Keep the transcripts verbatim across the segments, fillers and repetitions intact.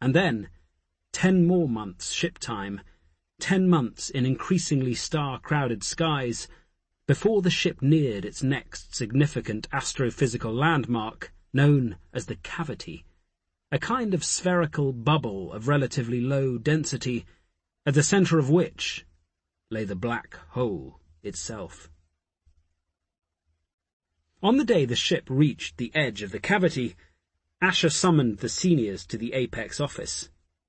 And then, ten more months ship time, ten months in increasingly star-crowded skies, before the ship neared its next significant astrophysical landmark, known as the Cavity, a kind of spherical bubble of relatively low density, at the centre of which lay the black hole itself. On the day the ship reached the edge of the Cavity, Asher summoned the seniors to the Apex office.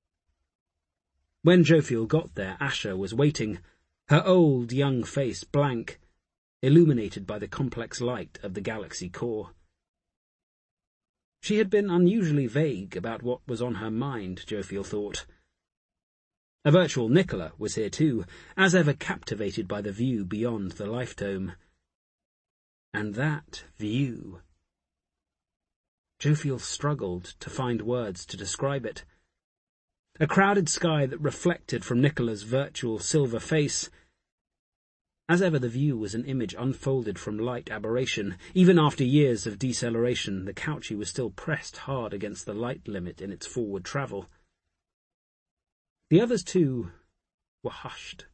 When Jophiel got there, Asher was waiting, her old young face blank, illuminated by the complex light of the galaxy core. She had been unusually vague about what was on her mind, Jophiel thought. A virtual Nicola was here too, as ever captivated by the view beyond the life dome. And that view... Jophiel struggled to find words to describe it. A crowded sky that reflected from Nicola's virtual silver face. As ever, the view was an image unfolded from light aberration. Even after years of deceleration, the Couchy was still pressed hard against the light limit in its forward travel. The others, too, were hushed.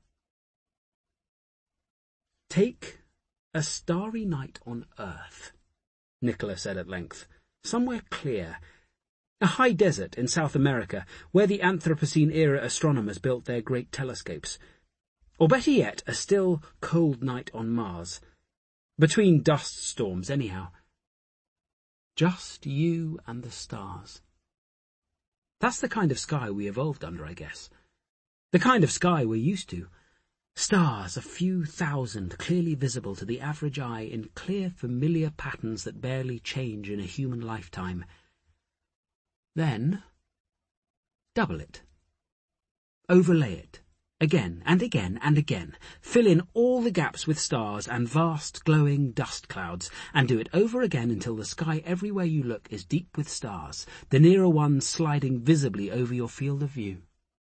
"Take a starry night on Earth," Nicola said at length. "Somewhere clear. A high desert in South America, where the Anthropocene-era astronomers built their great telescopes. Or better yet, a still, cold night on Mars. Between dust storms, anyhow. Just you and the stars. That's the kind of sky we evolved under, I guess. The kind of sky we're used to. Stars, a few thousand, clearly visible to the average eye in clear, familiar patterns that barely change in a human lifetime. Then, double it. Overlay it. Again and again and again. Fill in all the gaps with stars and vast, glowing dust clouds, and do it over again until the sky everywhere you look is deep with stars, the nearer ones sliding visibly over your field of view."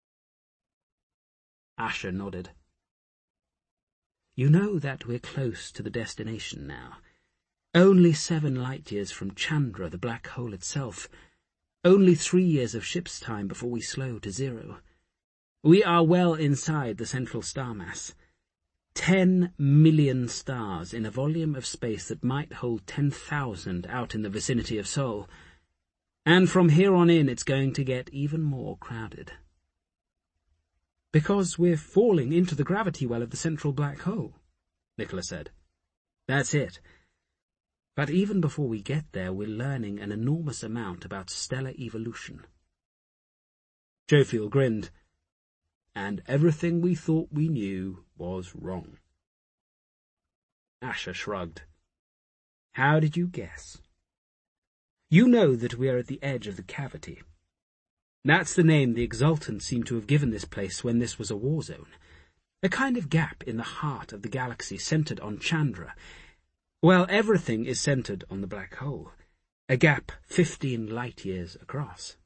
Asher nodded. "You know that we're close to the destination now. Only seven light-years from Chandra, the black hole itself. Only three years of ship's time before we slow to zero. We are well inside the central star mass. Ten million stars in a volume of space that might hold ten thousand out in the vicinity of Sol. And from here on in, it's going to get even more crowded. "Because we're falling into the gravity well of the central black hole," Nicola said. "That's it. But even before we get there, we're learning an enormous amount about stellar evolution." Jophiel grinned. "And everything we thought we knew was wrong." Asher shrugged. "How did you guess?" "You know that we are at the edge of the Cavity. That's the name the Exultans seem to have given this place when this was a war zone. A kind of gap in the heart of the galaxy centered on Chandra. Well, everything is centered on the black hole. A gap fifteen light-years across."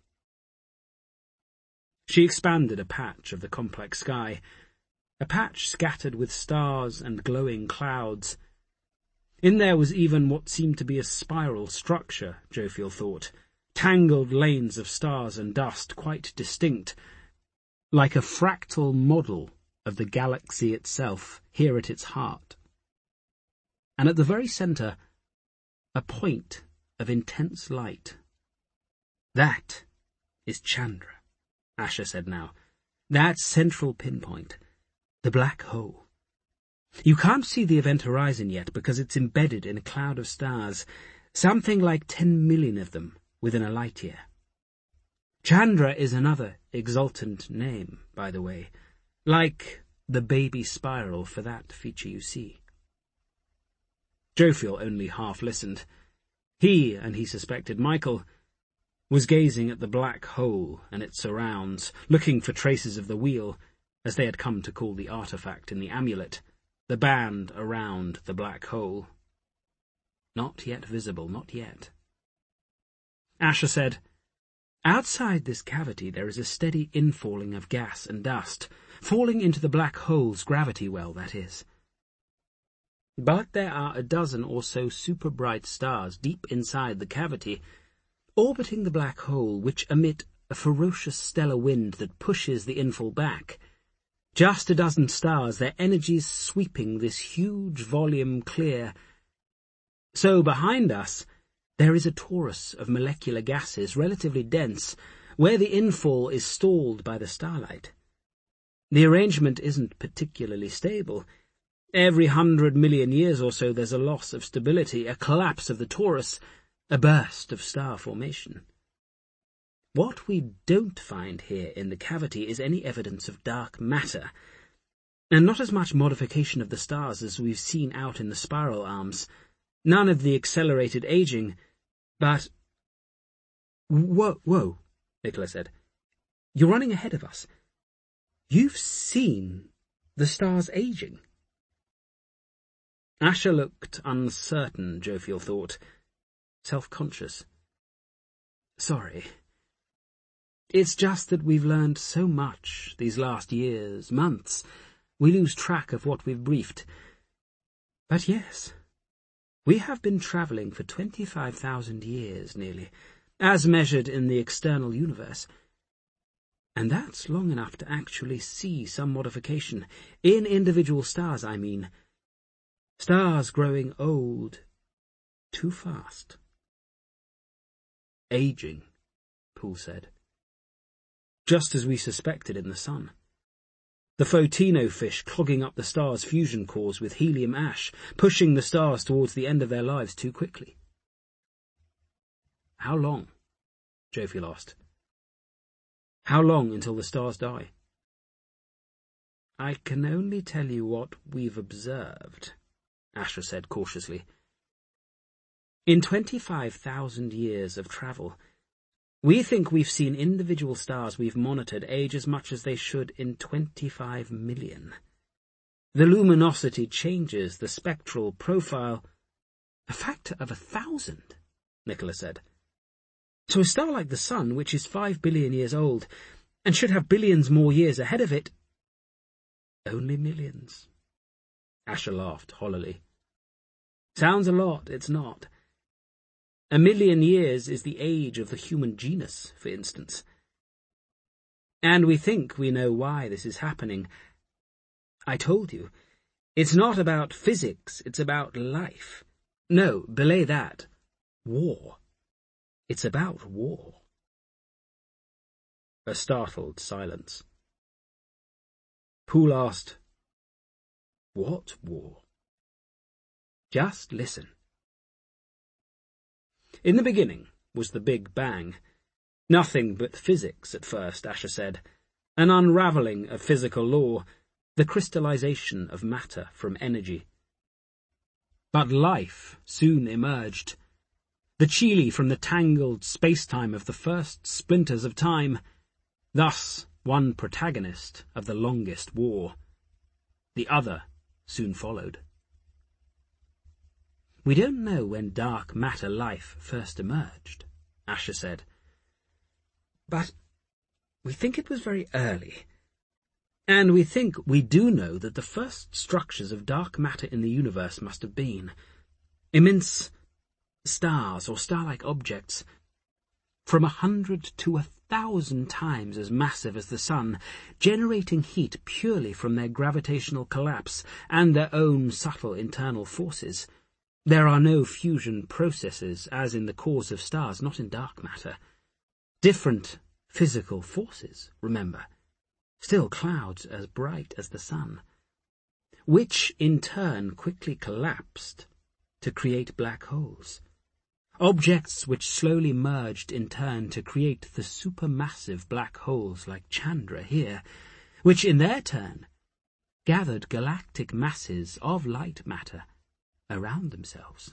She expanded a patch of the complex sky, a patch scattered with stars and glowing clouds. In there was even what seemed to be a spiral structure, Jophiel thought, tangled lanes of stars and dust, quite distinct, like a fractal model of the galaxy itself, here at its heart. And at the very centre, a point of intense light. "That is Chandra," Asher said now. "That central pinpoint, the black hole. You can't see the event horizon yet because it's embedded in a cloud of stars, something like ten million of them within a light-year. Chandra is another exultant name, by the way, like the baby spiral for that feature you see." Jophiel only half listened. He, and he suspected Michael, was gazing at the black hole and its surrounds, looking for traces of the wheel, as they had come to call the artifact in the amulet, the band around the black hole. Not yet visible, not yet. Asher said, "Outside this cavity there is a steady infalling of gas and dust, falling into the black hole's gravity well, that is. But there are a dozen or so super-bright stars deep inside the cavity, orbiting the black hole, which emit a ferocious stellar wind that pushes the infall back. Just a dozen stars, their energies sweeping this huge volume clear. So behind us, there is a torus of molecular gases, relatively dense, where the infall is stalled by the starlight. The arrangement isn't particularly stable. Every hundred million years or so there's a loss of stability, a collapse of the torus, a burst of star formation. What we don't find here in the cavity is any evidence of dark matter, and not as much modification of the stars as we've seen out in the spiral arms. None of the accelerated aging, but... Whoa, whoa, Nicola said. You're running ahead of us. You've seen the stars aging. Asher looked uncertain, Jophiel thought, self-conscious. Sorry. It's just that we've learned so much these last years, months. We lose track of what we've briefed. But yes, we have been travelling for twenty-five thousand years, nearly, as measured in the external universe. And that's long enough to actually see some modification, in individual stars, I mean. Stars growing old too fast. Aging, Poole said. Just as we suspected in the sun. The Photino fish clogging up the stars' fusion cores with helium ash, pushing the stars towards the end of their lives too quickly. How long? Jophiel asked. How long until the stars die? I can only tell you what we've observed, Asher said cautiously. In twenty-five thousand years of travel, we think we've seen individual stars we've monitored age as much as they should in twenty-five million. The luminosity changes, the spectral profile, a factor of a thousand, Nicola said. So a star like the Sun, which is five billion years old, and should have billions more years ahead of it, only millions. Asher laughed hollowly. Sounds a lot, it's not. A million years is the age of the human genus, for instance. And we think we know why this is happening. I told you, it's not about physics, it's about life. No, belay that. War. It's about war. A startled silence. Poole asked, What war? Just listen. In the beginning was the Big Bang. Nothing but physics at first, Asher said. An unravelling of physical law, the crystallization of matter from energy. But life soon emerged. The chili from the tangled space-time of the first splinters of time. Thus, one protagonist of the longest war. The other soon followed. We don't know when dark matter life first emerged, Asher said. But we think it was very early. And we think we do know that the first structures of dark matter in the universe must have been immense stars or star-like objects from a hundred to a thousand times as massive as the Sun, generating heat purely from their gravitational collapse and their own subtle internal forces. There are no fusion processes, as in the cores of stars, not in dark matter. Different physical forces, remember. Still clouds as bright as the Sun. Which, in turn, quickly collapsed to create black holes. Objects which slowly merged in turn to create the supermassive black holes like Chandra here, which in their turn gathered galactic masses of light matter around themselves.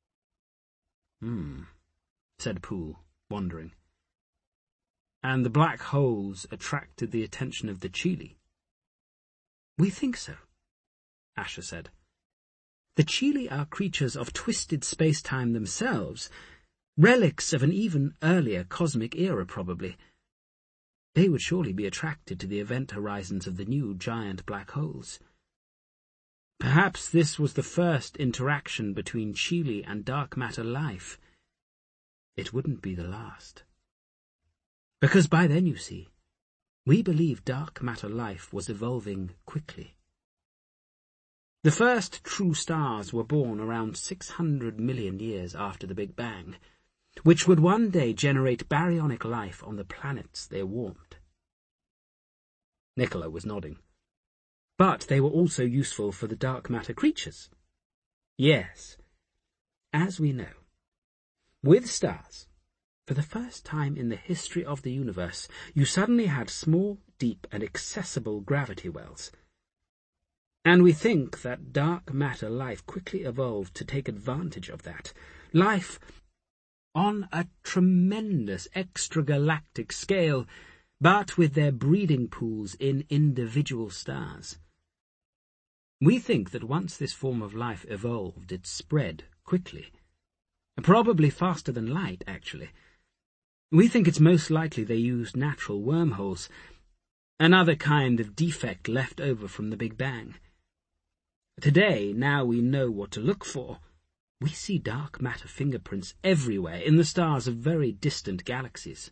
Hmm, said Poole, wondering. And the black holes attracted the attention of the Chili. We think so, Asher said. The Chili are creatures of twisted space-time themselves, relics of an even earlier cosmic era, probably. They would surely be attracted to the event horizons of the new giant black holes. Perhaps this was the first interaction between Chili and dark matter life. It wouldn't be the last. Because by then, you see, we believe dark matter life was evolving quickly. The first true stars were born around six hundred million years after the Big Bang, which would one day generate baryonic life on the planets they warmed. Nicola was nodding. But they were also useful for the dark matter creatures. Yes, as we know, with stars, for the first time in the history of the universe, you suddenly had small, deep, and accessible gravity wells. And we think that dark matter life quickly evolved to take advantage of that. Life on a tremendous extragalactic scale, but with their breeding pools in individual stars. We think that once this form of life evolved, it spread quickly. Probably faster than light, actually. We think it's most likely they used natural wormholes, another kind of defect left over from the Big Bang. Today, now we know what to look for, we see dark matter fingerprints everywhere in the stars of very distant galaxies.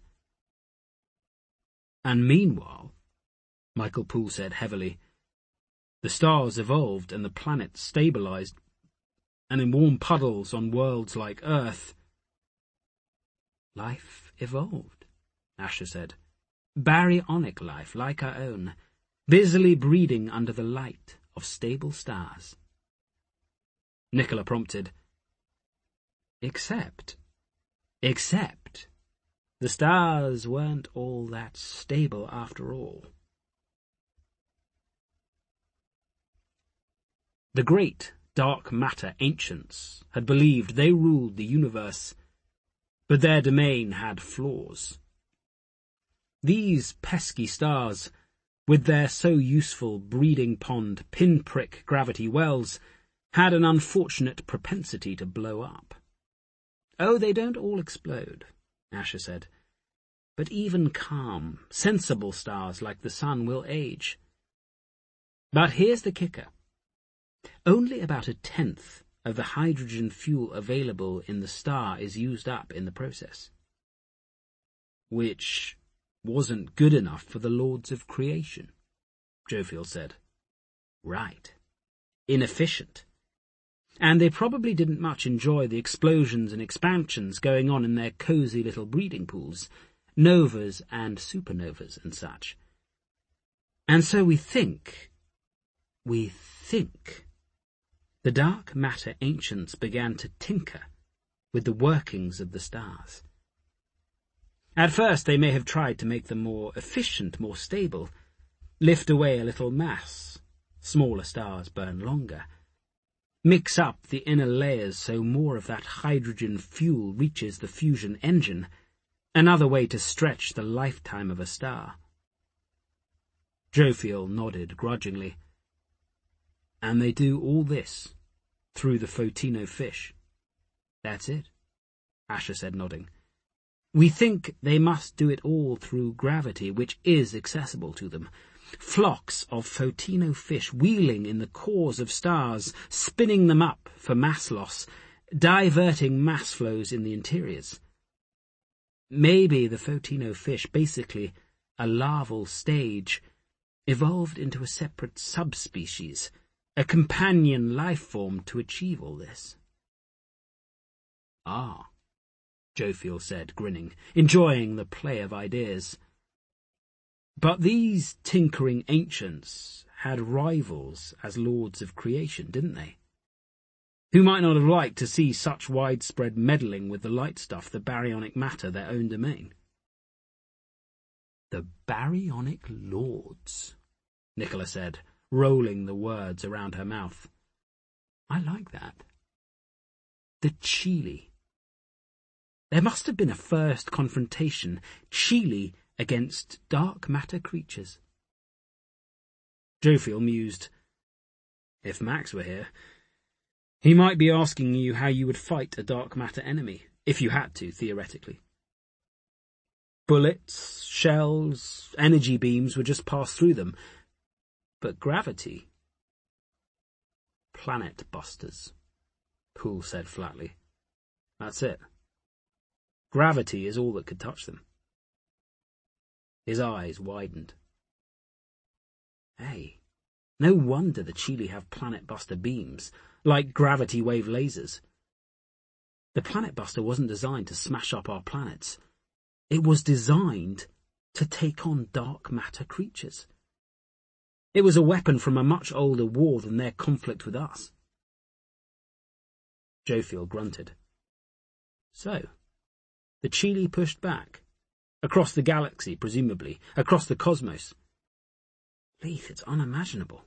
And meanwhile, Michael Poole said heavily, the stars evolved and the planets stabilized, and in warm puddles on worlds like Earth. Life evolved, Asher said. Baryonic life, like our own, busily breeding under the light of stable stars. Nicola prompted, Except, except, the stars weren't all that stable after all. The great dark matter ancients had believed they ruled the universe, but their domain had flaws. These pesky stars, with their so useful breeding pond pinprick gravity wells, had an unfortunate propensity to blow up. Oh, they don't all explode, Asher said, but even calm, sensible stars like the Sun will age. But here's the kicker. Only about a tenth of the hydrogen fuel available in the star is used up in the process. Which wasn't good enough for the Lords of Creation, Jophiel said. Right. Inefficient. And they probably didn't much enjoy the explosions and expansions going on in their cosy little breeding pools, novas and supernovas and such. And so we think, we think, the dark matter ancients began to tinker with the workings of the stars. At first they may have tried to make them more efficient, more stable, lift away a little mass, smaller stars burn longer, mix up the inner layers so more of that hydrogen fuel reaches the fusion engine, another way to stretch the lifetime of a star. Jophiel nodded grudgingly. And they do all this through the Photino fish. That's it, Asher said, nodding. We think they must do it all through gravity, which is accessible to them. Flocks of Photino fish wheeling in the cores of stars, spinning them up for mass loss, diverting mass flows in the interiors. Maybe the Photino fish, basically a larval stage, evolved into a separate subspecies, a companion life form to achieve all this. Ah, Jophiel said, grinning, enjoying the play of ideas. But these tinkering ancients had rivals as Lords of Creation, didn't they? Who might not have liked to see such widespread meddling with the light stuff, the baryonic matter, their own domain. The baryonic lords, Nicola said, rolling the words around her mouth. I like that. The Chili. There must have been a first confrontation, Chili against dark matter creatures. Jophiel mused. If Max were here, he might be asking you how you would fight a dark matter enemy, if you had to, theoretically. Bullets, shells, energy beams would just pass through them. But gravity? Planet busters, Poole said flatly. That's it. Gravity is all that could touch them. His eyes widened. Hey, no wonder the Chili have planet-buster beams, like gravity-wave lasers. The planet-buster wasn't designed to smash up our planets. It was designed to take on dark matter creatures. It was a weapon from a much older war than their conflict with us. Jophiel grunted. So, the Chili pushed back. Across the galaxy, presumably. Across the cosmos. Leith, it's unimaginable.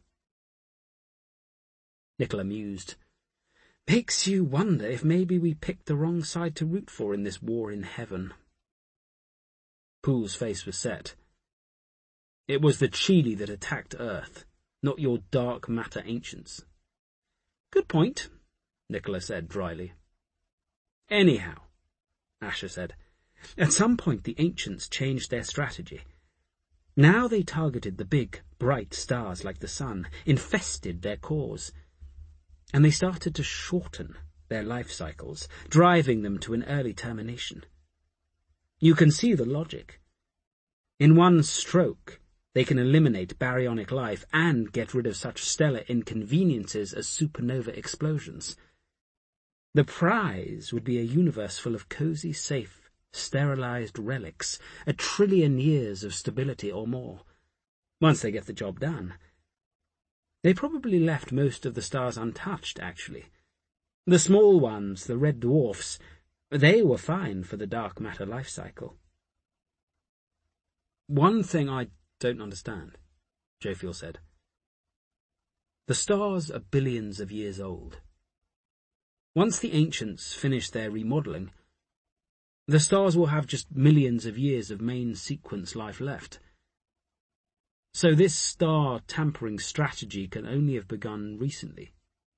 Nicola mused. Makes you wonder if maybe we picked the wrong side to root for in this war in heaven. Poole's face was set. It was the Chili that attacked Earth, not your dark matter ancients. Good point, Nicola said dryly. Anyhow, Asher said, at some point the ancients changed their strategy. Now they targeted the big, bright stars like the sun, infested their cores, and they started to shorten their life cycles, driving them to an early termination. You can see the logic. In one stroke, they can eliminate baryonic life and get rid of such stellar inconveniences as supernova explosions. The prize would be a universe full of cozy, safe, sterilized relics, a trillion years of stability or more. Once they get the job done. They probably left most of the stars untouched, actually. The small ones, the red dwarfs, they were fine for the dark matter life cycle. One thing I don't understand, Jophiel said. The stars are billions of years old. Once the ancients finish their remodeling, the stars will have just millions of years of main sequence life left. So this star-tampering strategy can only have begun recently.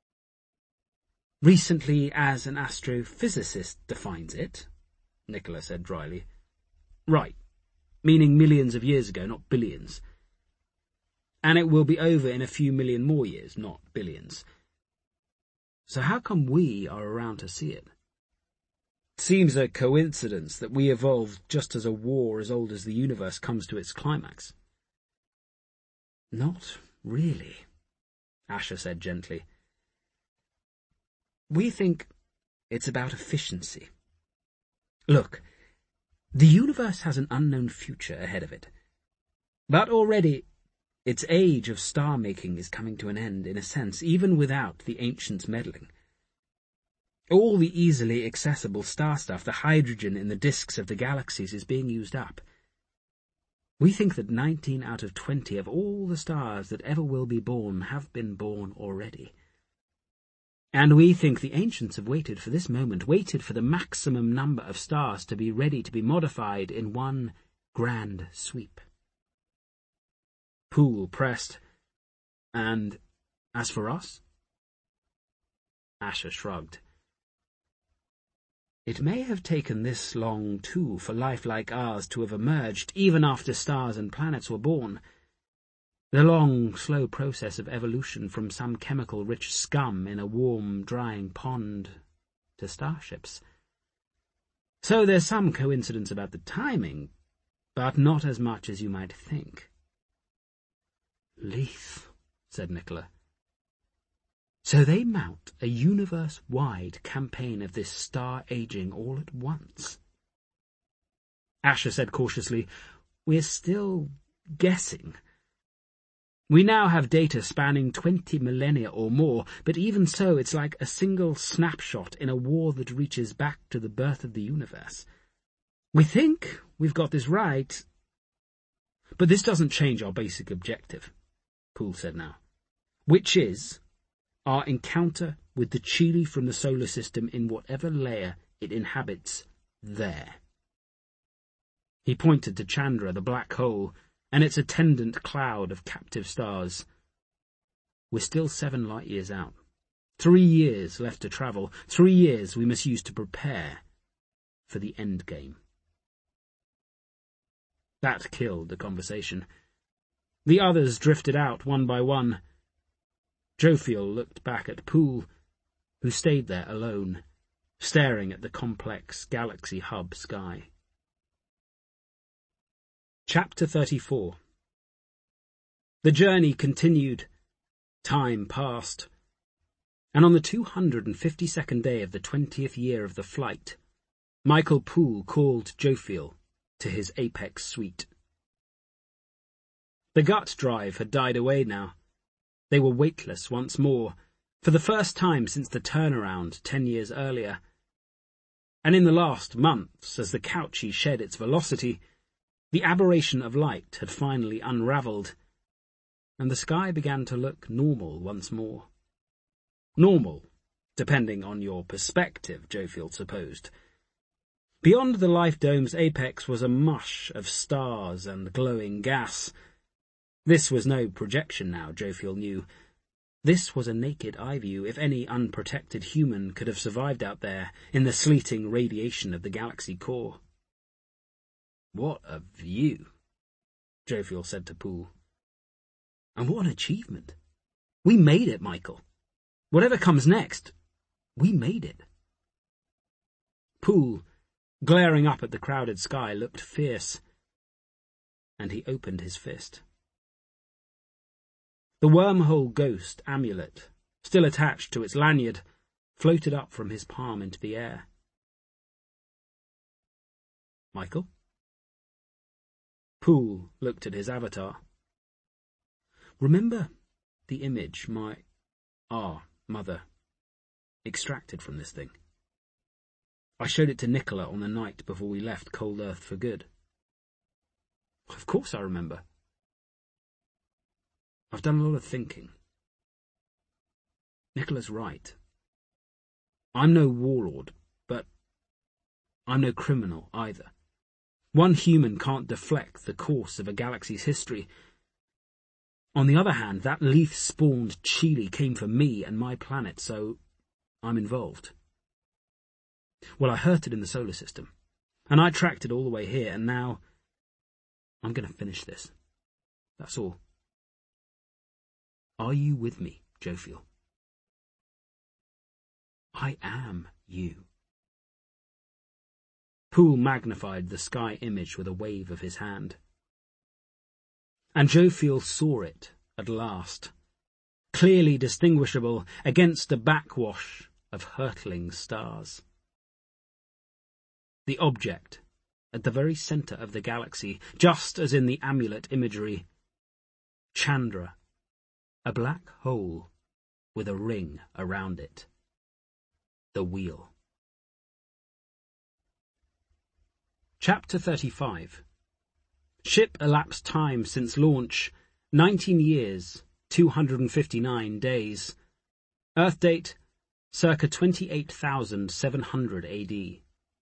Recently as an astrophysicist defines it, Nicola said dryly. Right, meaning millions of years ago, not billions. And it will be over in a few million more years, not billions. So how come we are around to see it? Seems a coincidence that we evolved just as a war as old as the universe comes to its climax. Not really, Asher said gently. We think it's about efficiency. Look, the universe has an unknown future ahead of it. But already its age of star-making is coming to an end, in a sense, even without the ancients meddling. All the easily accessible star stuff, the hydrogen in the disks of the galaxies, is being used up. We think that nineteen out of twenty of all the stars that ever will be born have been born already. And we think the ancients have waited for this moment, waited for the maximum number of stars to be ready to be modified in one grand sweep. Poole pressed, and as for us? Asher shrugged. It may have taken this long, too, for life like ours to have emerged, even after stars and planets were born. The long, slow process of evolution from some chemical-rich scum in a warm, drying pond to starships. So there's some coincidence about the timing, but not as much as you might think. Leith, said Nicola. So they mount a universe-wide campaign of this star aging all at once. Asher said cautiously, We're still guessing. We now have data spanning twenty millennia or more, but even so it's like a single snapshot in a war that reaches back to the birth of the universe. We think we've got this right, but this doesn't change our basic objective, Poole said now, which is our encounter with the Chili from the solar system in whatever layer it inhabits there. He pointed to Chandra, the black hole, and its attendant cloud of captive stars. We're still seven light-years out. Three years left to travel. Three years we must use to prepare for the endgame. That killed the conversation. The others drifted out one by one. Jophiel looked back at Poole, who stayed there alone, staring at the complex galaxy hub sky. Chapter thirty-four. The journey continued. Time passed. And on the two hundred and fifty-second day of the twentieth year of the flight, Michael Poole called Jophiel to his apex suite. The gut drive had died away now. They were weightless once more, for the first time since the turnaround ten years earlier. And in the last months, as the Cauchy shed its velocity, the aberration of light had finally unravelled, and the sky began to look normal once more. Normal, depending on your perspective, Jophiel supposed. Beyond the Life Dome's apex was a mush of stars and glowing gas. This was no projection now, Jophiel knew. This was a naked eye view if any unprotected human could have survived out there in the sleeting radiation of the galaxy core. "What a view," Jophiel said to Poole. "And what an achievement. We made it, Michael. Whatever comes next, we made it." Poole, glaring up at the crowded sky, looked fierce, and he opened his fist. The wormhole ghost amulet, still attached to its lanyard, floated up from his palm into the air. "Michael?" Poole looked at his avatar. "Remember the image my, our mother extracted from this thing? I showed it to Nicola on the night before we left Cold Earth for good." "Of course I remember. I've done a lot of thinking. Nicola's right. I'm no warlord, but I'm no criminal either. One human can't deflect the course of a galaxy's history. On the other hand, that Leaf-spawned Chili came for me and my planet, so I'm involved. Well, I hurt it in the solar system, and I tracked it all the way here, and now I'm going to finish this. That's all. Are you with me, Jophiel?" "I am you." Poole magnified the sky image with a wave of his hand. And Jophiel saw it at last, clearly distinguishable against a backwash of hurtling stars. The object, at the very centre of the galaxy, just as in the amulet imagery, Chandra, a black hole with a ring around it. The wheel. Chapter thirty-five. Ship elapsed time since launch, nineteen years, two hundred and fifty-nine days. Earth date, circa twenty-eight thousand seven hundred A D.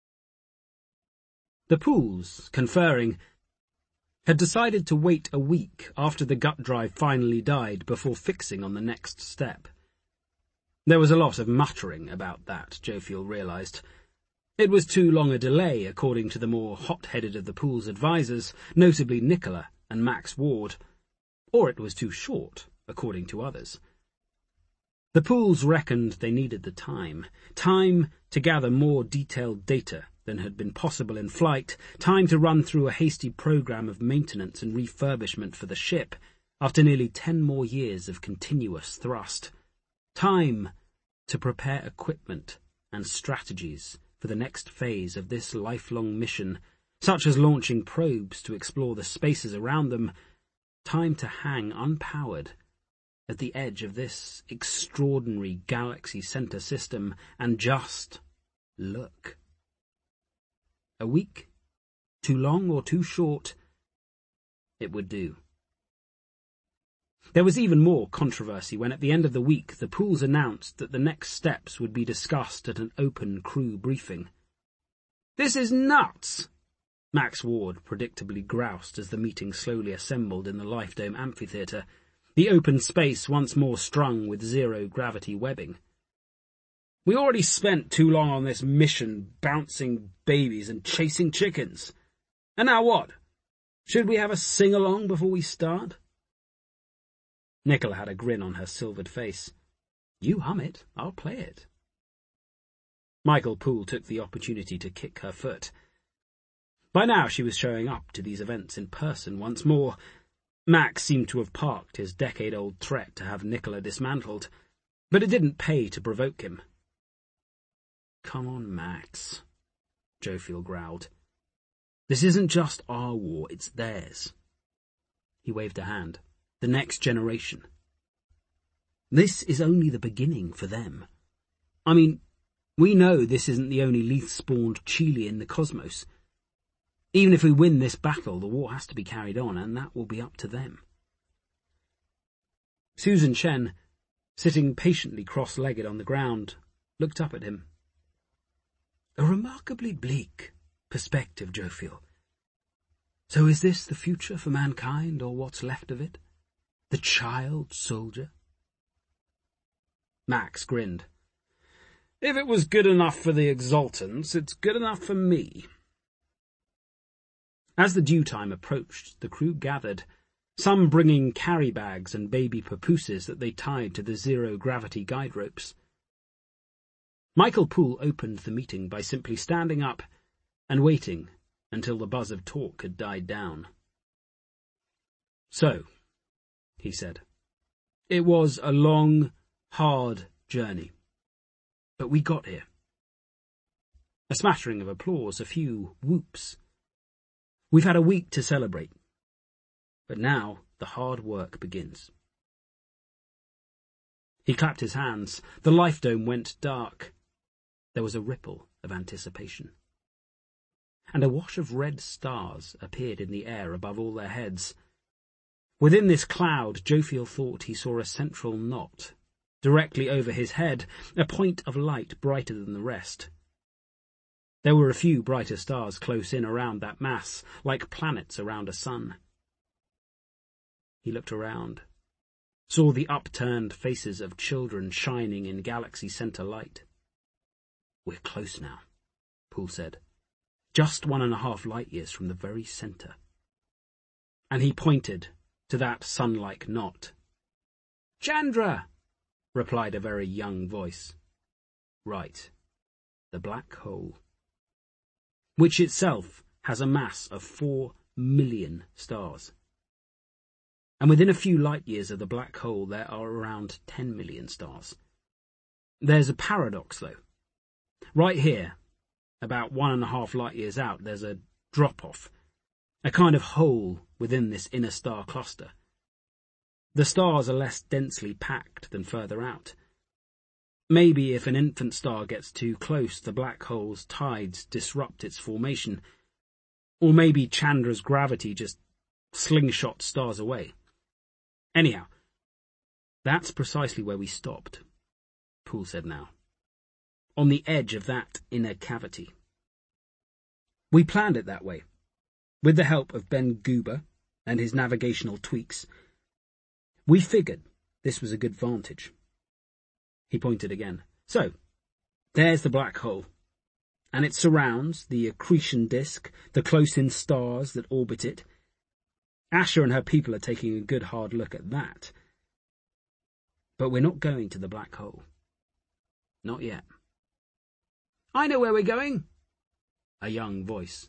The Pooles, conferring, had decided to wait a week after the gut drive finally died before fixing on the next step. There was a lot of muttering about that, Jophiel realised. It was too long a delay, according to the more hot-headed of the Poole's advisers, notably Nicola and Max Ward, or it was too short, according to others. The Pooles reckoned they needed the time, time to gather more detailed data than had been possible in flight, time to run through a hasty program of maintenance and refurbishment for the ship after nearly ten more years of continuous thrust, time to prepare equipment and strategies for the next phase of this lifelong mission, such as launching probes to explore the spaces around them, time to hang unpowered at the edge of this extraordinary galaxy center system and just look. A week, too long or too short, it would do. There was even more controversy when at the end of the week the Pooles announced that the next steps would be discussed at an open crew briefing. "This is nuts!" Max Ward predictably groused as the meeting slowly assembled in the Life Dome amphitheatre, the open space once more strung with zero-gravity webbing. "We already spent too long on this mission bouncing babies and chasing chickens. And now what? Should we have a sing-along before we start?" Nicola had a grin on her silvered face. "You hum it, I'll play it." Michael Poole took the opportunity to kick her foot. By now she was showing up to these events in person once more. Max seemed to have parked his decade-old threat to have Nicola dismantled, but it didn't pay to provoke him. "Come on, Max," Jophiel growled. "This isn't just our war, it's theirs." He waved a hand. "The next generation. This is only the beginning for them. I mean, we know this isn't the only Leith-spawned Chili in the cosmos. Even if we win this battle, the war has to be carried on, and that will be up to them." Susan Chen, sitting patiently cross-legged on the ground, looked up at him. "A remarkably bleak perspective, Jophiel. So is this the future for mankind, or what's left of it? The child soldier?" Max grinned. "If it was good enough for the exultants, it's good enough for me." As the due time approached, the crew gathered, some bringing carry bags and baby papooses that they tied to the zero-gravity guide ropes. Michael Poole opened the meeting by simply standing up and waiting until the buzz of talk had died down. "So," he said, "it was a long, hard journey, but we got here." A smattering of applause, a few whoops. "We've had a week to celebrate, but now the hard work begins." He clapped his hands. The Life Dome went dark. There was a ripple of anticipation. And a wash of red stars appeared in the air above all their heads. Within this cloud, Jophiel thought he saw a central knot, directly over his head, a point of light brighter than the rest. There were a few brighter stars close in around that mass, like planets around a sun. He looked around, saw the upturned faces of children shining in galaxy center light. "We're close now," Poole said. "Just one and a half light years from the very center." And he pointed to that sun-like knot. "Chandra!" replied a very young voice. "Right, the black hole, which itself has a mass of four million stars. And within a few light years of the black hole there are around ten million stars. There's a paradox, though. Right here, about one and a half light years out, there's a drop-off, a kind of hole within this inner star cluster. The stars are less densely packed than further out. Maybe if an infant star gets too close, the black hole's tides disrupt its formation. Or maybe Chandra's gravity just slingshots stars away. Anyhow, that's precisely where we stopped," Poole said now. "On the edge of that inner cavity. We planned it that way, with the help of Ben Goober and his navigational tweaks. We figured this was a good vantage." He pointed again. "So, there's the black hole, and it surrounds the accretion disk, the close-in stars that orbit it. Asher and her people are taking a good hard look at that. But we're not going to the black hole. Not yet." "I know where we're going," a young voice.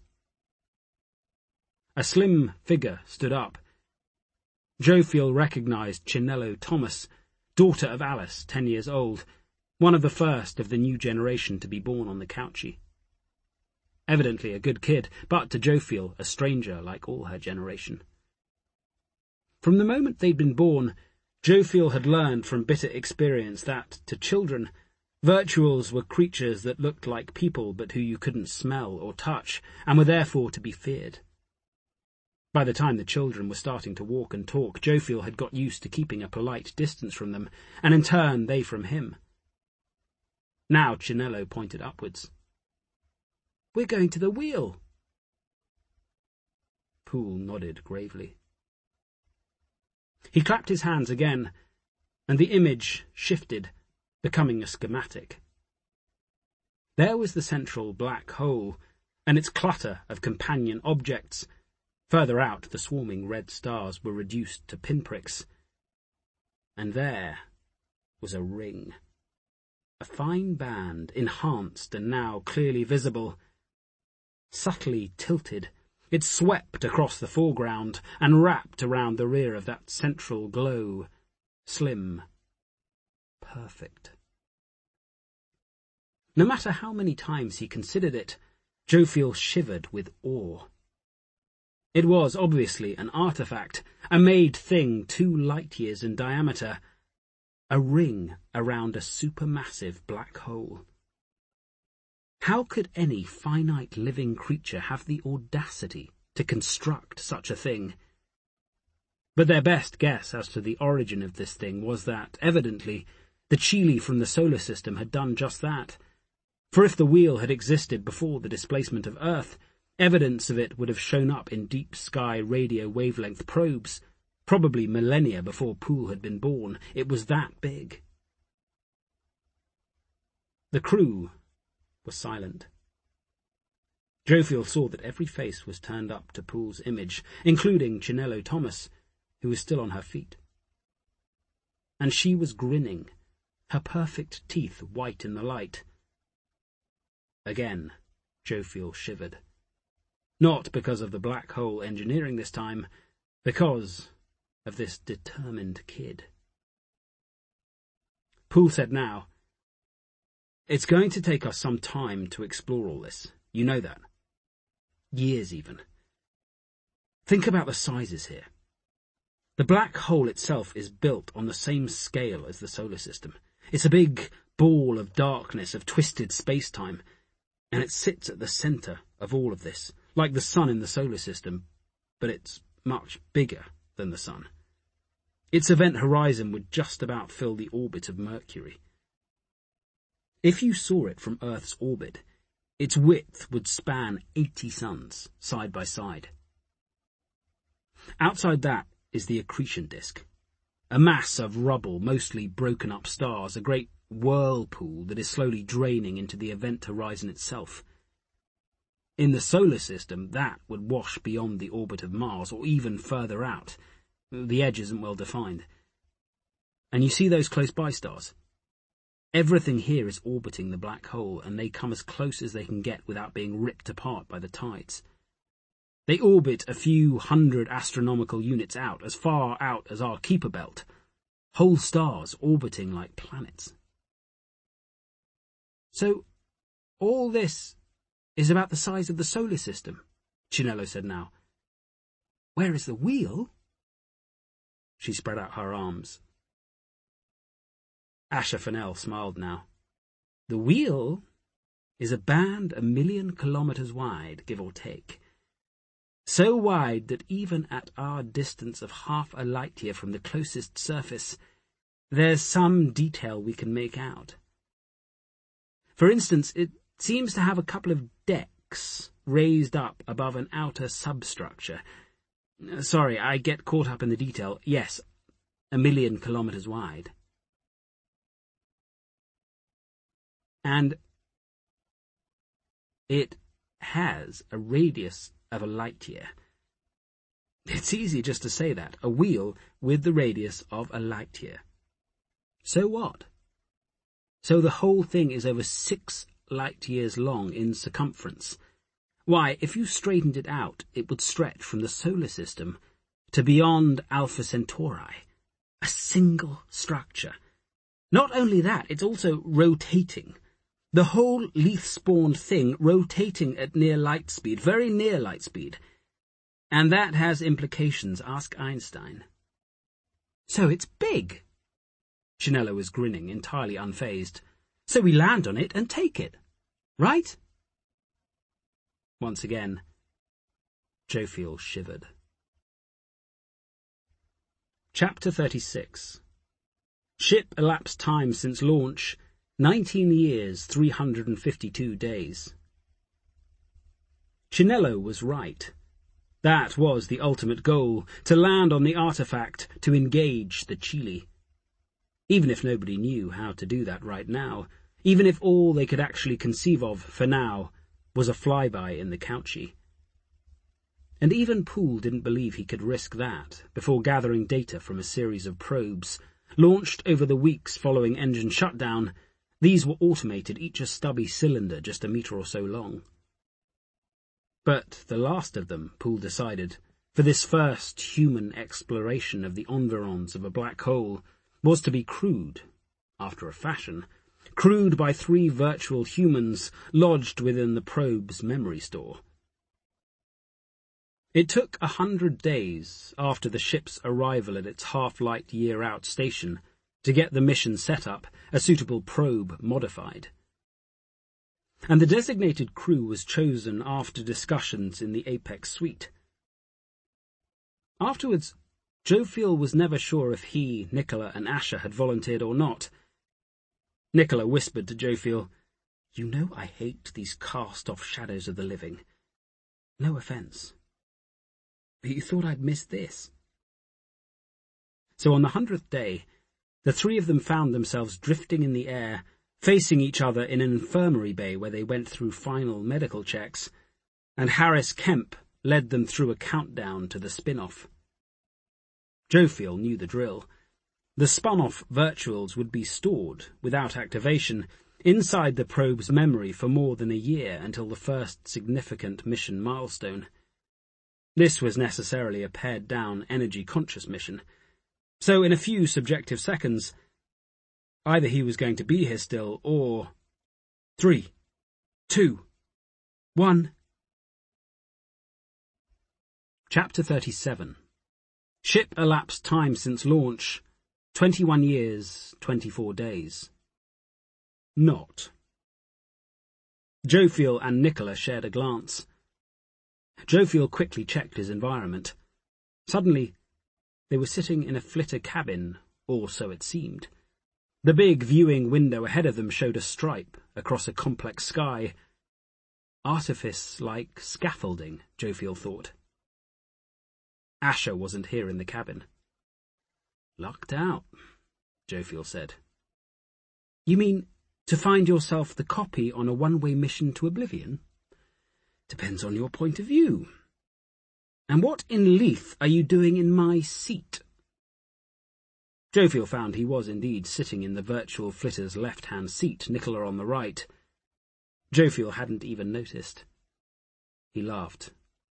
A slim figure stood up. Jophiel recognized Chinello Thomas, daughter of Alice, ten years old, one of the first of the new generation to be born on the Couchy. Evidently a good kid, but to Jophiel a stranger like all her generation. From the moment they'd been born, Jophiel had learned from bitter experience that, to children, virtuals were creatures that looked like people but who you couldn't smell or touch, and were therefore to be feared. By the time the children were starting to walk and talk, Jophiel had got used to keeping a polite distance from them, and in turn they from him. Now Chinello pointed upwards. "We're going to the wheel." Poole nodded gravely. He clapped his hands again, and the image shifted, becoming a schematic. There was the central black hole, and its clutter of companion objects. Further out, the swarming red stars were reduced to pinpricks. And there was a ring. A fine band, enhanced and now clearly visible. subtly tilted. It swept across the foreground and wrapped around the rear of that central glow. Slim. Perfect. No matter how many times he considered it, Jophiel shivered with awe. It was obviously an artifact, a made thing two light-years in diameter, a ring around a supermassive black hole. How could any finite living creature have the audacity to construct such a thing? But their best guess as to the origin of this thing was that, evidently, the Chili from the solar system had done just that. For if the wheel had existed before the displacement of Earth, evidence of it would have shown up in deep-sky radio wavelength probes, probably millennia before Poole had been born. It was that big. The crew was silent. Jophiel saw that every face was turned up to Poole's image, including Chinelo Thomas, who was still on her feet. And she was grinning, her perfect teeth white in the light. Again, Jophiel shivered. Not because of the black hole engineering this time, because of this determined kid. Poole said now, "It's going to take us some time to explore all this. You know that. Years, even. Think about the sizes here. The black hole itself is built on the same scale as the solar system. It's a big ball of darkness, of twisted space-time, and it sits at the centre of all of this, like the sun in the solar system, but it's much bigger than the sun. Its event horizon would just about fill the orbit of Mercury. If you saw it from Earth's orbit, its width would span eighty suns, side by side. Outside that is the accretion disk, a mass of rubble, mostly broken-up stars, a great whirlpool that is slowly draining into the event horizon itself. In the solar system, that would wash beyond the orbit of Mars, or even further out. The edge isn't well defined. And you see those close-by stars? Everything here is orbiting the black hole, and they come as close as they can get without being ripped apart by the tides. They orbit a few hundred astronomical units out, as far out as our Kuiper belt. Whole stars orbiting like planets. So, all this is about the size of the solar system, Chinelo said now. Where is the wheel? She spread out her arms. Asher Fennell smiled now. The wheel is a band a million kilometres wide, give or take. So wide that even at our distance of half a light-year from the closest surface, there's some detail we can make out. For instance, it seems to have a couple of decks raised up above an outer substructure. Sorry, I get caught up in the detail. Yes, a million kilometres wide. And it has a radius of a light-year. It's easy just to say that, a wheel with the radius of a light-year. So what? So the whole thing is over six light-years long in circumference. Why, if you straightened it out, it would stretch from the solar system to beyond Alpha Centauri. A single structure. Not only that, it's also rotating. The whole Leith-spawned thing rotating at near light speed, very near light speed. And that has implications, ask Einstein. So it's big. Chinelo was grinning, entirely unfazed. So we land on it and take it, right? Once again, Jophiel shivered. Chapter thirty-six. Ship elapsed time since launch, nineteen years, three hundred and fifty-two days. Chinelo was right. That was the ultimate goal, to land on the artifact, to engage the Chili. Even if nobody knew how to do that right now, even if all they could actually conceive of, for now, was a flyby in the Couchy. And even Poole didn't believe he could risk that before gathering data from a series of probes. Launched over the weeks following engine shutdown, these were automated, each a stubby cylinder just a metre or so long. But the last of them, Poole decided, for this first human exploration of the environs of a black hole, was to be crude, after a fashion, crude by three virtual humans lodged within the probe's memory store. It took a hundred days after the ship's arrival at its half-light year-out station to get the mission set up, a suitable probe modified. And the designated crew was chosen after discussions in the Apex suite. Afterwards, Jophiel was never sure if he, Nicola, and Asher had volunteered or not. Nicola whispered to Jophiel, "You know I hate these cast-off shadows of the living. No offence. But you thought I'd miss this." So on the hundredth day, the three of them found themselves drifting in the air, facing each other in an infirmary bay where they went through final medical checks, and Harris Kemp led them through a countdown to the spin-off. Jophiel knew the drill. The spun-off virtuals would be stored, without activation, inside the probe's memory for more than a year until the first significant mission milestone. This was necessarily a pared-down, energy-conscious mission. So in a few subjective seconds, either he was going to be here still, or... Three, two, one... Chapter thirty-seven. Ship elapsed time since launch, twenty-one years, twenty-four days. Not. Jophiel and Nicola shared a glance. Jophiel quickly checked his environment. Suddenly, they were sitting in a flitter cabin, or so it seemed. The big viewing window ahead of them showed a stripe across a complex sky. Artifice-like scaffolding, Jophiel thought. Asher wasn't here in the cabin. "Locked out," Jophiel said. "You mean to find yourself the copy on a one-way mission to oblivion? Depends on your point of view. And what in Leith are you doing in my seat?" Jophiel found he was indeed sitting in the virtual flitter's left-hand seat, Nicola on the right. Jophiel hadn't even noticed. He laughed.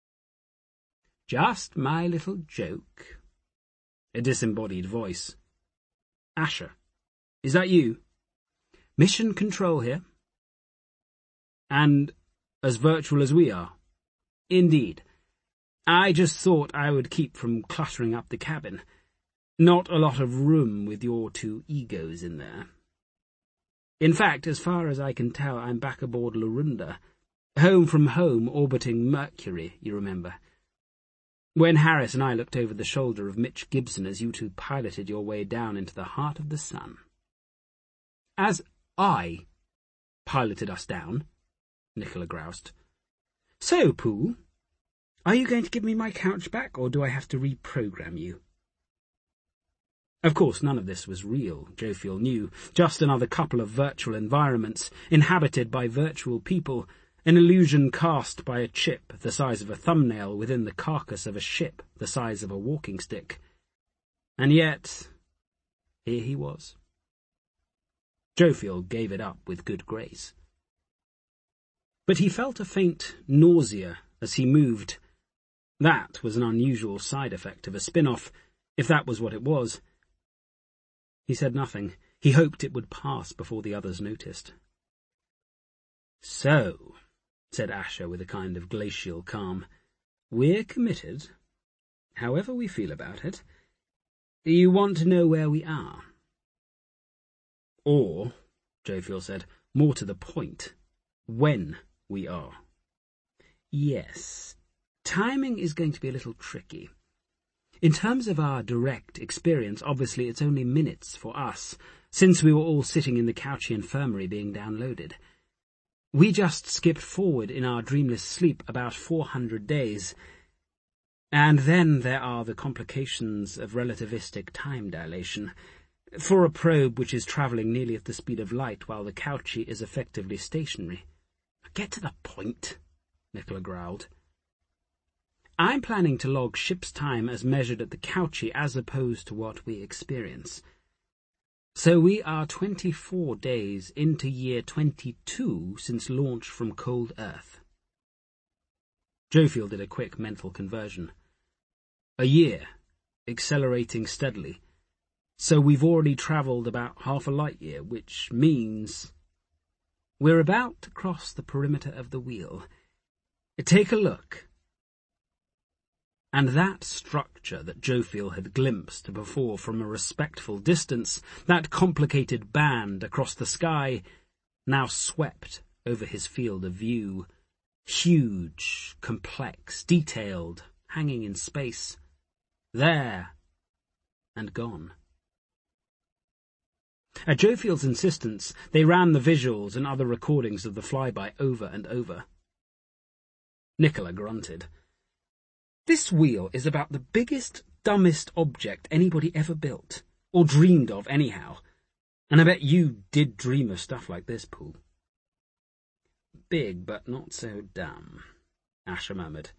"Just my little joke." A disembodied voice. "Asher, is that you? Mission control here." "And as virtual as we are?" "Indeed. I just thought I would keep from cluttering up the cabin. Not a lot of room with your two egos in there. In fact, as far as I can tell, I'm back aboard Lorunda, home from home orbiting Mercury, you remember. When Harris and I looked over the shoulder of Mitch Gibson as you two piloted your way down into the heart of the sun." "As I piloted us down?" Nicola groused. "So, Poole, are you going to give me my couch back, or do I have to reprogram you?" Of course, none of this was real, Jophiel knew. Just another couple of virtual environments, inhabited by virtual people, an illusion cast by a chip the size of a thumbnail within the carcass of a ship the size of a walking stick. And yet, here he was. Jophiel gave it up with good grace. But he felt a faint nausea as he moved. That was an unusual side effect of a spin-off, if that was what it was. He said nothing. He hoped it would pass before the others noticed. "So," said Asher with a kind of glacial calm, "we're committed, however we feel about it. You want to know where we are?" "Or," Jophiel said, "more to the point, when we are." "Yes. Timing is going to be a little tricky. In terms of our direct experience, obviously it's only minutes for us, since we were all sitting in the Couchy infirmary being downloaded. We just skipped forward in our dreamless sleep about four hundred days. And then there are the complications of relativistic time dilation. For a probe which is travelling nearly at the speed of light while the Couchy is effectively stationary." "Get to the point," Nicola growled. "I'm planning to log ship's time as measured at the Couchy as opposed to what we experience. So we are twenty-four days into year twenty-two since launch from cold Earth." Jofiel did a quick mental conversion. A year, accelerating steadily. So we've already travelled about half a light year, which means we're about to cross the perimeter of the wheel. Take a look. And that structure that Jofiel had glimpsed before from a respectful distance, that complicated band across the sky, now swept over his field of view. Huge, complex, detailed, hanging in space. There, and gone. At Jofield's insistence, they ran the visuals and other recordings of the flyby over and over. Nicola grunted. This wheel is about the biggest, dumbest object anybody ever built, or dreamed of anyhow, and I bet you did dream of stuff like this, Poole. Big, but not so dumb, Asher murmured.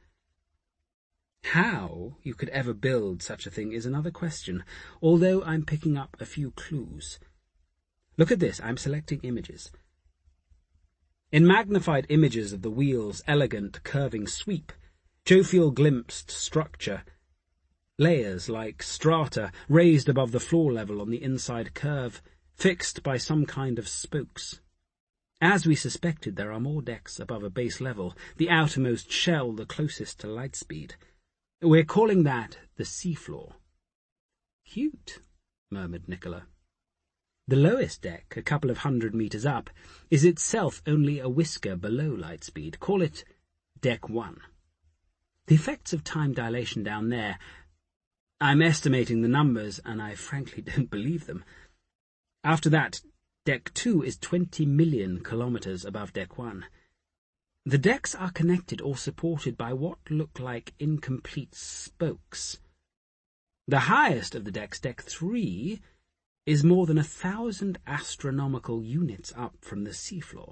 How you could ever build such a thing is another question, although I'm picking up a few clues. Look at this, I'm selecting images. In magnified images of the wheel's elegant, curving sweep, Jofiel glimpsed structure, layers like strata raised above the floor level on the inside curve, fixed by some kind of spokes. As we suspected, there are more decks above a base level, the outermost shell the closest to light speed. We're calling that the seafloor. Cute, murmured Nicola. The lowest deck, a couple of hundred metres up, is itself only a whisker below light speed. Call it Deck One. The effects of time dilation down there, I'm estimating the numbers, and I frankly don't believe them. After that, Deck Two is twenty million kilometres above Deck One. The decks are connected or supported by what look like incomplete spokes. The highest of the decks, Deck Three, is more than a thousand astronomical units up from the seafloor.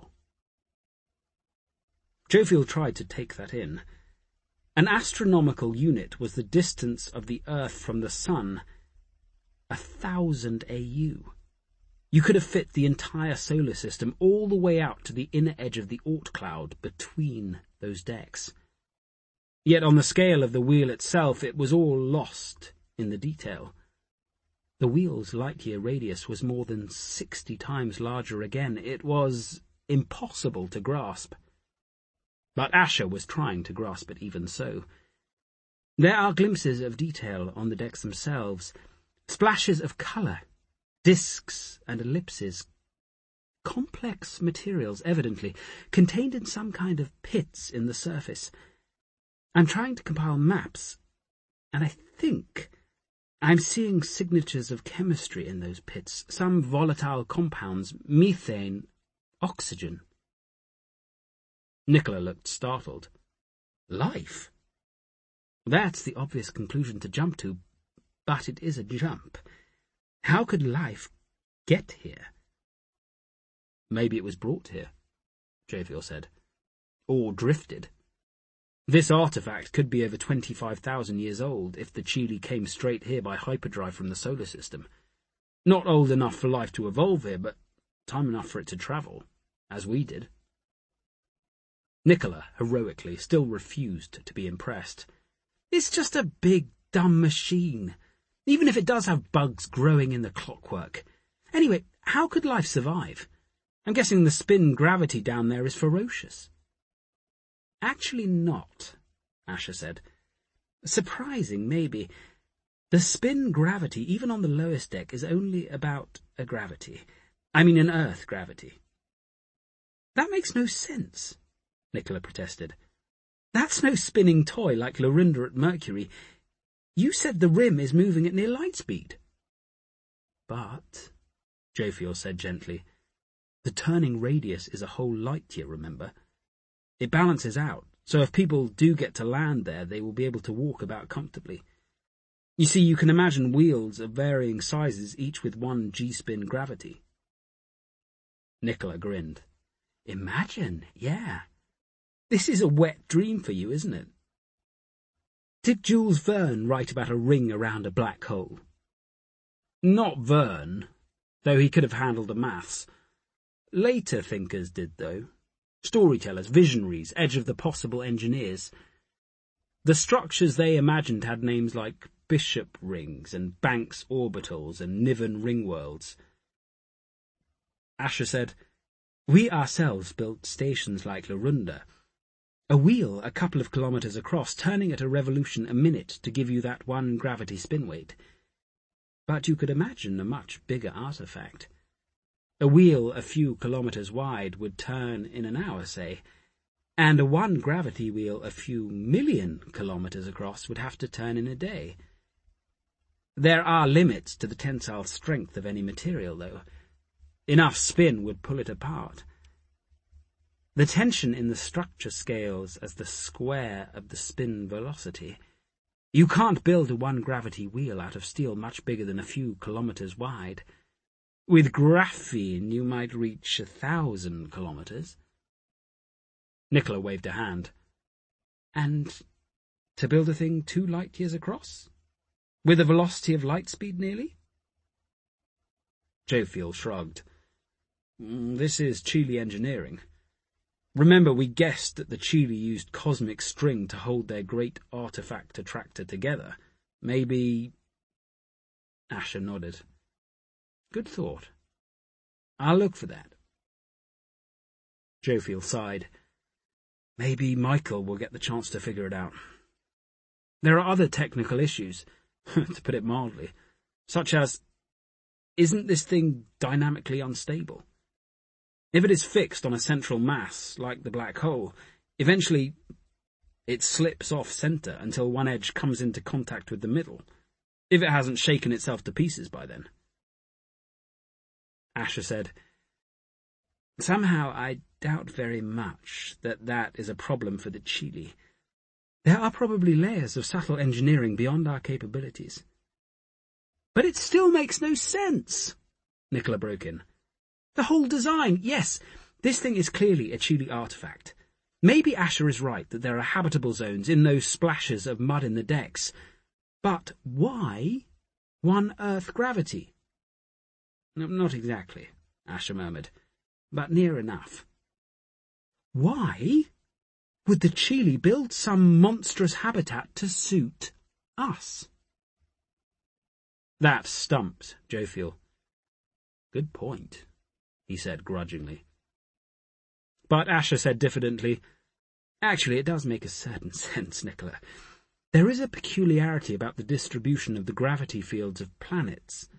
Jofiel tried to take that in. An astronomical unit was the distance of the Earth from the Sun, a thousand A U. You could have fit the entire solar system all the way out to the inner edge of the Oort cloud between those decks. Yet on the scale of the wheel itself, it was all lost in the detail. The wheel's light-year radius was more than sixty times larger again. It was impossible to grasp. But Asher was trying to grasp it even so. There are glimpses of detail on the decks themselves, splashes of colour, discs and ellipses, complex materials, evidently, contained in some kind of pits in the surface. I'm trying to compile maps, and I think I'm seeing signatures of chemistry in those pits, some volatile compounds, methane, oxygen. Nicola looked startled. Life? That's the obvious conclusion to jump to, but it is a jump. How could life get here? Maybe it was brought here, Jofiel said. Or drifted. This artifact could be over twenty-five thousand years old if the Chili came straight here by hyperdrive from the solar system. Not old enough for life to evolve here, but time enough for it to travel, as we did. Nicola, heroically, still refused to be impressed. It's just a big, dumb machine, even if it does have bugs growing in the clockwork. Anyway, how could life survive? I'm guessing the spin gravity down there is ferocious. Actually not, Asher said. Surprising, maybe. The spin gravity, even on the lowest deck, is only about a gravity. I mean an Earth gravity. That makes no sense, Nicola protested. That's no spinning toy like Lorinda at Mercury. You said the rim is moving at near light speed. But, Jofiel said gently, the turning radius is a whole light year, remember? It balances out, so if people do get to land there, they will be able to walk about comfortably. You see, you can imagine wheels of varying sizes, each with one G-spin gravity. Nicola grinned. Imagine, yeah. This is a wet dream for you, isn't it? Did Jules Verne write about a ring around a black hole? Not Verne, though he could have handled the maths. Later thinkers did, though. Storytellers, visionaries, edge of the possible engineers. The structures they imagined had names like Bishop Rings and Banks Orbitals and Niven Ringworlds. Asher said, "We ourselves built stations like Larunda. A wheel a couple of kilometres across, turning at a revolution a minute to give you that one gravity spin weight. But you could imagine a much bigger artefact. A wheel a few kilometres wide would turn in an hour, say, and a one-gravity wheel a few million kilometres across would have to turn in a day. There are limits to the tensile strength of any material, though. Enough spin would pull it apart. The tension in the structure scales as the square of the spin velocity. You can't build a one-gravity wheel out of steel much bigger than a few kilometres wide. With graphene you might reach a thousand kilometres." Nicola waved a hand. "And to build a thing two light-years across? With a velocity of light speed, nearly?" Jophiel shrugged. "This is Chile engineering. Remember, we guessed that the Chile used cosmic string to hold their great artifact attractor together. Maybe—" Asher nodded. "Good thought. I'll look for that." Jophiel sighed. "Maybe Michael will get the chance to figure it out. There are other technical issues, to put it mildly, such as, isn't this thing dynamically unstable? If it is fixed on a central mass, like the black hole, eventually it slips off centre until one edge comes into contact with the middle, if it hasn't shaken itself to pieces by then." Asher said, "Somehow I doubt very much that that is a problem for the Chile. There are probably layers of subtle engineering beyond our capabilities." "But it still makes no sense," Nicola broke in. "The whole design, yes, this thing is clearly a Chile artifact. Maybe Asher is right that there are habitable zones in those splashes of mud in the decks. But why one Earth gravity?" "No, not exactly," Asher murmured, "but near enough." "Why would the Chile build some monstrous habitat to suit us?" That stumped Jophiel. "Good point," he said grudgingly. But Asher said diffidently, "Actually, it does make a certain sense, Nicola. There is a peculiarity about the distribution of the gravity fields of planets."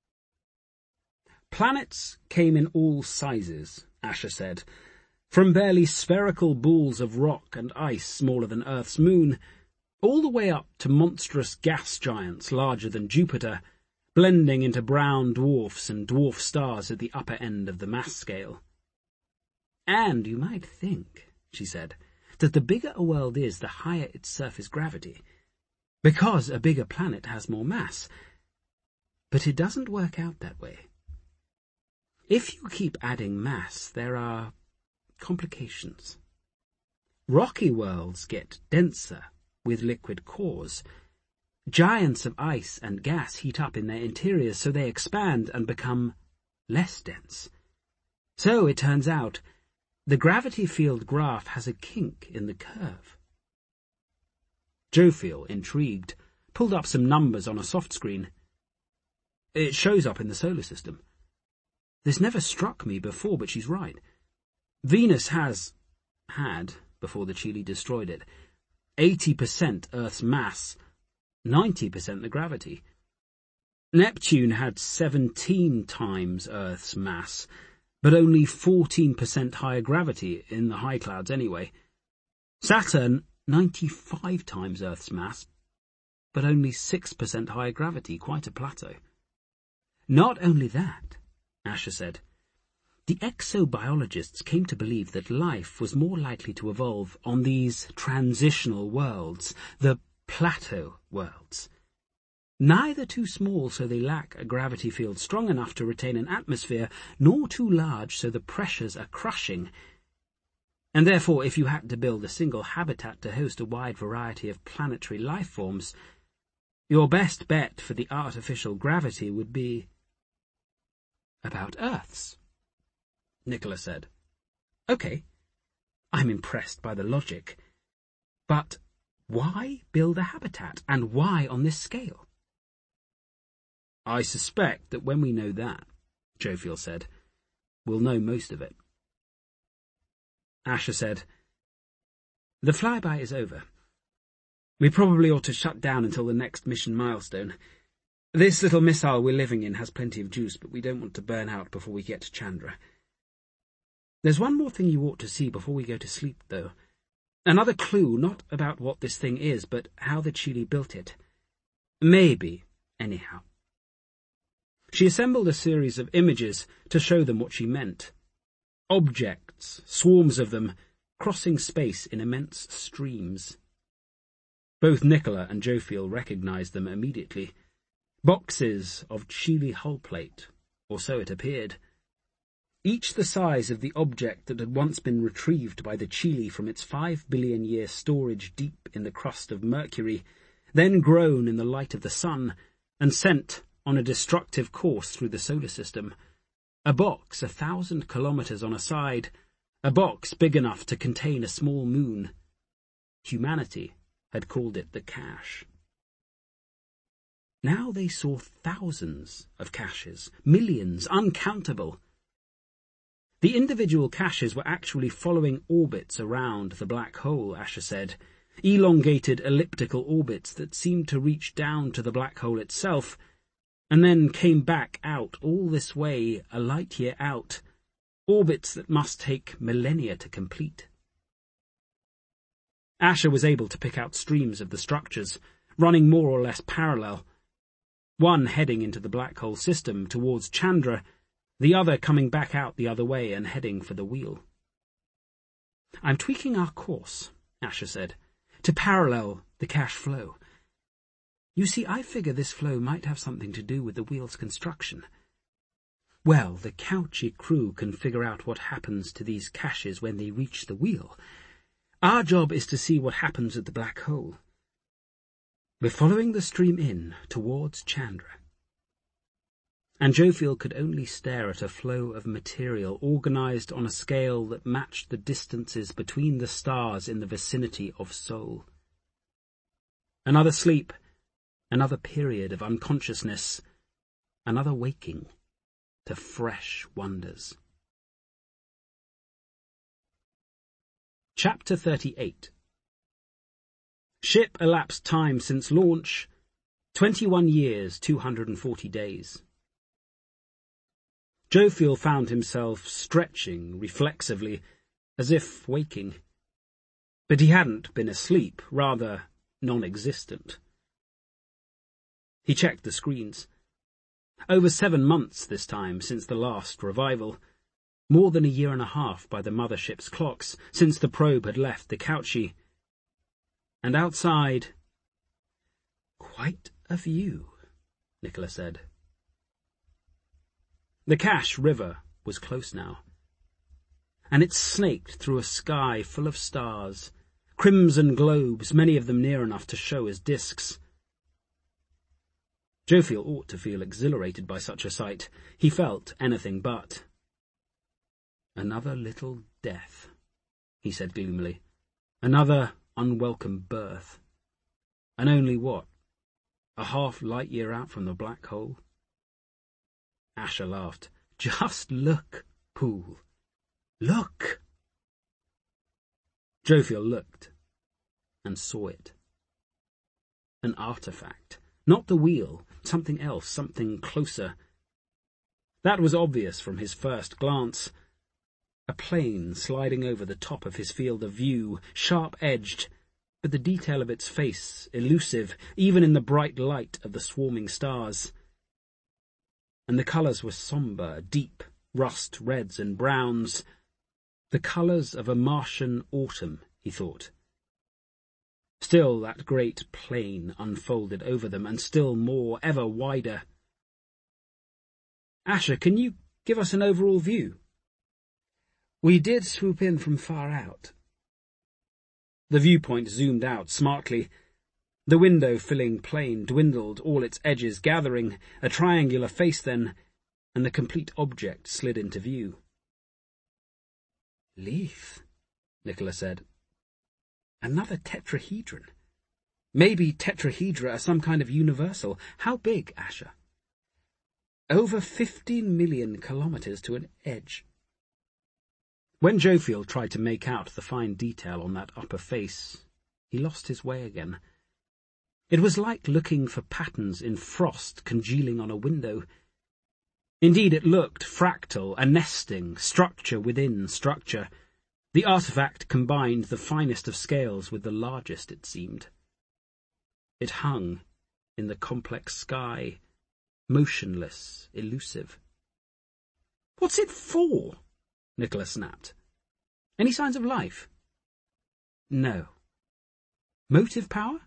"Planets came in all sizes," Asher said, "from barely spherical balls of rock and ice smaller than Earth's moon, all the way up to monstrous gas giants larger than Jupiter, blending into brown dwarfs and dwarf stars at the upper end of the mass scale. And you might think," she said, "that the bigger a world is, the higher its surface gravity, because a bigger planet has more mass. But it doesn't work out that way. If you keep adding mass, there are complications. Rocky worlds get denser with liquid cores. Giants of ice and gas heat up in their interiors, so they expand and become less dense. So, it turns out, the gravity field graph has a kink in the curve." Jophiel, intrigued, pulled up some numbers on a soft screen. "It shows up in the solar system. This never struck me before, but she's right. Venus has, had, before the Chile destroyed it, eighty percent Earth's mass, ninety percent the gravity. Neptune had seventeen times Earth's mass, but only fourteen percent higher gravity in the high clouds anyway. Saturn, ninety-five times Earth's mass, but only six percent higher gravity, quite a plateau. Not only that," Asher said, "the exobiologists came to believe that life was more likely to evolve on these transitional worlds, the plateau worlds. Neither too small so they lack a gravity field strong enough to retain an atmosphere, nor too large so the pressures are crushing. And therefore, if you had to build a single habitat to host a wide variety of planetary life forms, your best bet for the artificial gravity would be about Earth's," Nicola said. "Okay, I'm impressed by the logic. But Why build a habitat, and why on this scale? I suspect that when we know that, Jophiel said, we'll know most of it. Asher said, The flyby is over. We probably ought to shut down until the next mission milestone. This little missile we're living in has plenty of juice, but we don't want to burn out before we get to Chandra. There's one more thing you ought to see before we go to sleep, though. Another clue, not about what this thing is, but how the Chili built it. Maybe, anyhow. She assembled a series of images to show them what she meant. Objects, swarms of them, crossing space in immense streams. Both Nicola and Jophiel recognized them immediately. Boxes of Chili hull plate, or so it appeared. Each the size of the object that had once been retrieved by the Chili from its five billion year storage deep in the crust of Mercury, then grown in the light of the sun, and sent on a destructive course through the solar system. A box a thousand kilometers on a side, a box big enough to contain a small moon. Humanity had called it the cache. Now they saw thousands of caches, millions, uncountable. The individual caches were actually following orbits around the black hole, Asher said, elongated elliptical orbits that seemed to reach down to the black hole itself, and then came back out all this way, a light year out, orbits that must take millennia to complete. Asher was able to pick out streams of the structures, running more or less parallel, one heading into the black hole system towards Chandra, the other coming back out the other way and heading for the wheel. I'm tweaking our course, Asher said, to parallel the cache flow. You see, I figure this flow might have something to do with the wheel's construction. Well, the Couchy crew can figure out what happens to these caches when they reach the wheel. Our job is to see what happens at the black hole. We're following the stream in towards Chandra. And Jophiel could only stare at a flow of material organized on a scale that matched the distances between the stars in the vicinity of Sol. Another sleep, another period of unconsciousness, another waking to fresh wonders. Chapter thirty-eight. Ship elapsed time since launch, twenty-one years, two hundred and forty days. Jophiel found himself stretching reflexively, as if waking. But he hadn't been asleep, rather non-existent. He checked the screens. Over seven months this time since the last revival. More than a year and a half by the mothership's clocks, since the probe had left the Couchy. And outside, quite a view, Nicola said. The Cache River was close now, and it snaked through a sky full of stars, crimson globes, many of them near enough to show as discs. Jophiel ought to feel exhilarated by such a sight. He felt anything but. Another little death, he said gloomily. Another unwelcome birth. And only what? A half light year out from the black hole? Asher laughed. Just look, Poole. Look! Jophiel looked and saw it. An artifact. Not the wheel, something else, something closer. That was obvious from his first glance. A plane sliding over the top of his field of view, sharp-edged, but the detail of its face elusive, even in the bright light of the swarming stars. And the colours were sombre, deep, rust reds and browns. The colours of a Martian autumn, he thought. Still that great plain unfolded over them, and still more, ever wider. Asher, can you give us an overall view? We did swoop in from far out. The viewpoint zoomed out smartly. The window-filling plane dwindled, all its edges gathering, a triangular face then, and the complete object slid into view. Leith, Nicola said. Another tetrahedron. Maybe tetrahedra are some kind of universal. How big, Asher? Over fifteen million kilometres to an edge. When Jophiel tried to make out the fine detail on that upper face, he lost his way again. It was like looking for patterns in frost congealing on a window. Indeed, it looked fractal, a nesting, structure within structure. The artifact combined the finest of scales with the largest, it seemed. It hung in the complex sky, motionless, elusive. "What's it for?" Nicholas snapped. "Any signs of life?" "No." "Motive power?"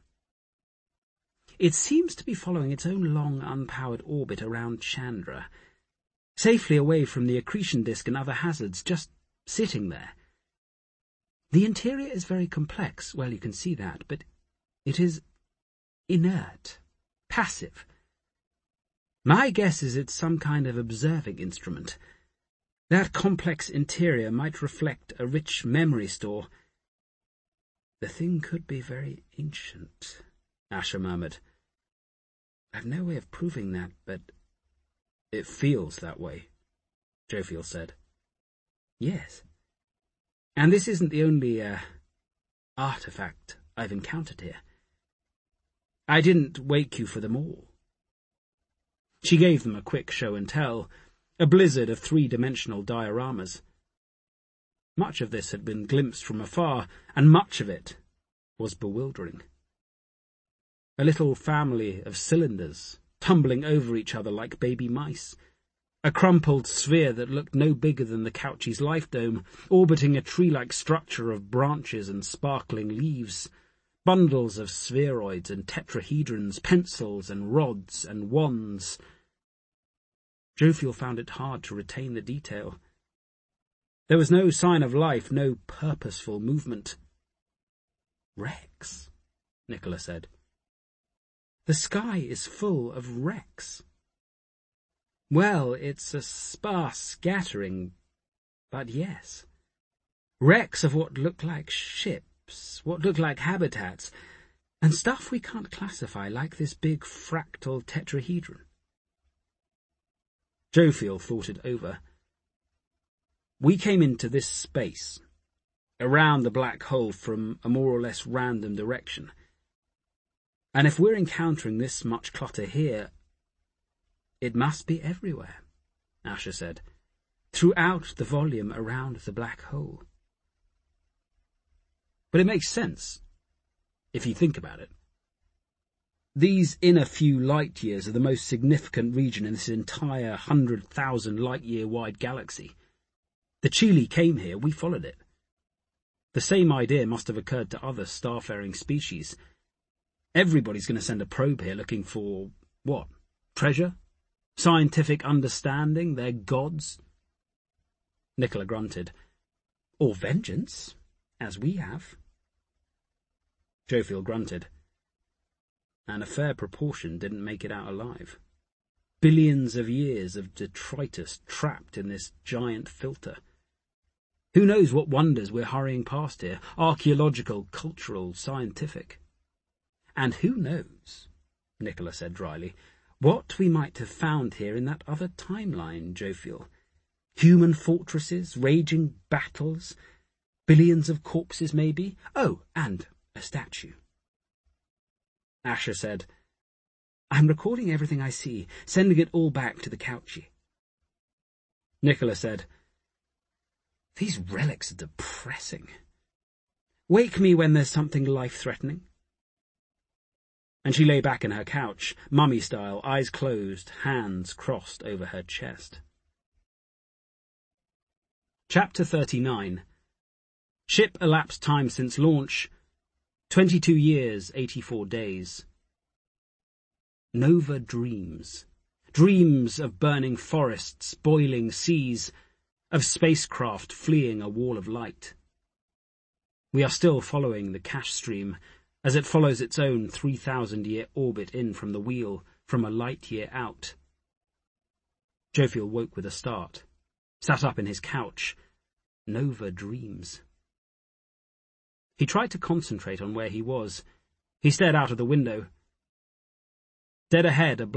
"It seems to be following its own long, unpowered orbit around Chandra, safely away from the accretion disk and other hazards, just sitting there. The interior is very complex, well, you can see that, but it is inert, passive. My guess is it's some kind of observing instrument. That complex interior might reflect a rich memory store." "The thing could be very ancient," Asher murmured. "I've no way of proving that, but it feels that way," Jophiel said. "Yes. And this isn't the only, uh, artifact I've encountered here. I didn't wake you for them all." She gave them a quick show and tell, a blizzard of three-dimensional dioramas. Much of this had been glimpsed from afar, and much of it was bewildering. A little family of cylinders, tumbling over each other like baby mice. A crumpled sphere that looked no bigger than the Couchie's life dome, orbiting a tree-like structure of branches and sparkling leaves. Bundles of spheroids and tetrahedrons, pencils and rods and wands. Jophiel found it hard to retain the detail. There was no sign of life, no purposeful movement. "Wrecks," Nicholas said. "The sky is full of wrecks." "Well, it's a sparse scattering, but yes. Wrecks of what look like ships, what look like habitats, and stuff we can't classify, like this big fractal tetrahedron." Jophiel thought it over. "We came into this space, around the black hole from a more or less random direction. And if we're encountering this much clutter here, it must be everywhere," Asher said, "throughout the volume around the black hole." But it makes sense, if you think about it. These inner few light-years are the most significant region in this entire hundred thousand light-year wide galaxy. The Chile came here, we followed it. The same idea must have occurred to other starfaring species. Everybody's going to send a probe here looking for, what, treasure? Scientific understanding, their gods? Nicola grunted. "Or vengeance, as we have." Jophiel grunted. And a fair proportion didn't make it out alive. Billions of years of detritus trapped in this giant filter. Who knows what wonders we're hurrying past here, archaeological, cultural, scientific. And who knows, Nicola said dryly, what we might have found here in that other timeline, Jophiel. Human fortresses, raging battles, billions of corpses maybe. Oh, and a statue. Asher said, "I'm recording everything I see, sending it all back to the Couchie." Nicola said, "These relics are depressing. Wake me when there's something life-threatening." And she lay back in her couch, mummy style, eyes closed, hands crossed over her chest. Chapter thirty-nine. Ship elapsed time since launch, twenty-two years, eighty-four days. Nova dreams. Dreams of burning forests, boiling seas, of spacecraft fleeing a wall of light. We are still following the cash stream, as it follows its own three thousand year orbit in from the wheel, from a light year out. Jophiel woke with a start, sat up in his couch. Nova dreams. He tried to concentrate on where he was. He stared out of the window. Dead ahead, a